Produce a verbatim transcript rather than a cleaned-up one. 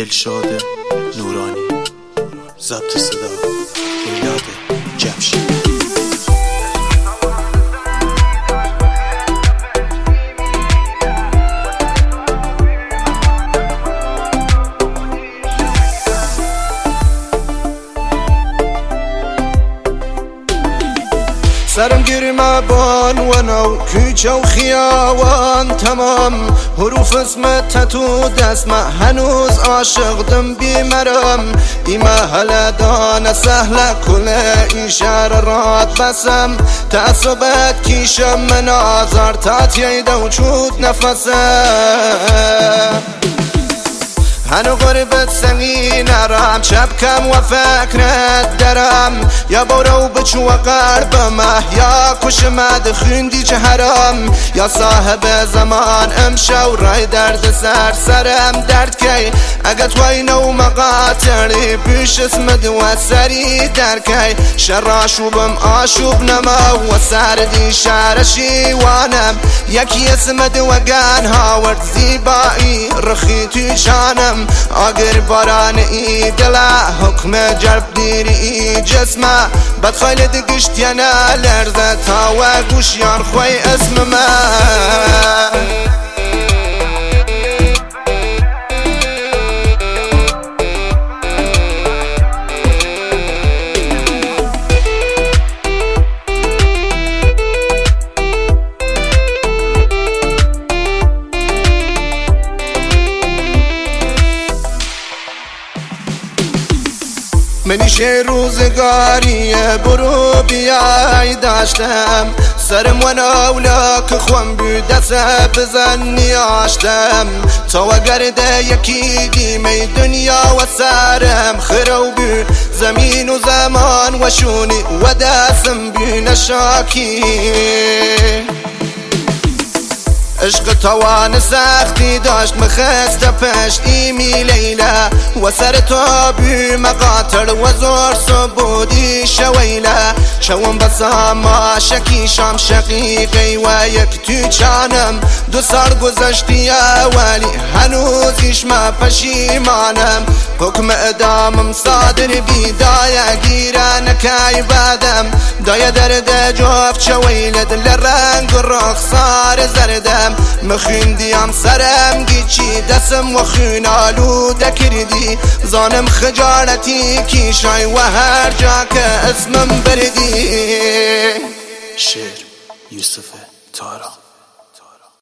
دلشاد نورانی. ضبط صدا میلاد جمشید. سرم گیرم بان و نو کوچه و خیاوان تمام حروف اسمت تو دستم هنوز عاشقدم بیمرم ایمه هل دان سهل کل اشارات بسم تعصبت کیشم مناظر تاتیه دو چود نفسم هنو غربت سنگی نرم شبکم و فکرت درم یا برو بچو قلبمه یا کشمد خوندی چه حرام یا صاحب زمان امشو رای درد سر سرم درد کی اگه توی نو مقاطری بیش اسمد و سری درکی شراشوبم آشوب نما و سردی شارشی وانم یکی اسمد و گن هاورد زیبایی رخی توی شانم اگر باران ای دلا حکم جرب دیری ای جسمه بد خیلی دگشت یا نه لرزه تا و گوشیان خوی اسم من منیشه روزگاری برو بیای داشتم سرم و نولا که خوام بی دست بزن نیاشتم تا و گرده یکی دیمه دنیا و سرم خرو بی زمین و زمان و شونی و دستم بی نشاکی عشق توان سختی داشت مخسته پشت ایمی لیله و سر تو بی مقاطر و زور سبودی شویله شوم بسا ما شکی شام شقیقی و یک تو چانم دو سال گذشتی اولی هنوزیش ما پشیمانم حکم ادامم صادر بی دایا گیره نکای بدم دایا درد جوف شویلد لرنگ و رخصار زردم مخوندیم سرم گیچی دستم و خون آلوده کردی زانم خجالتی کیشای و هر جا که اسمم بردی. شعر یوسف تارا.